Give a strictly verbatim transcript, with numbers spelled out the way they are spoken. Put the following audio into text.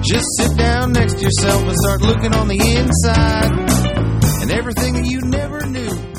Just sit down next to yourself and start looking on the inside. And everything that you never knew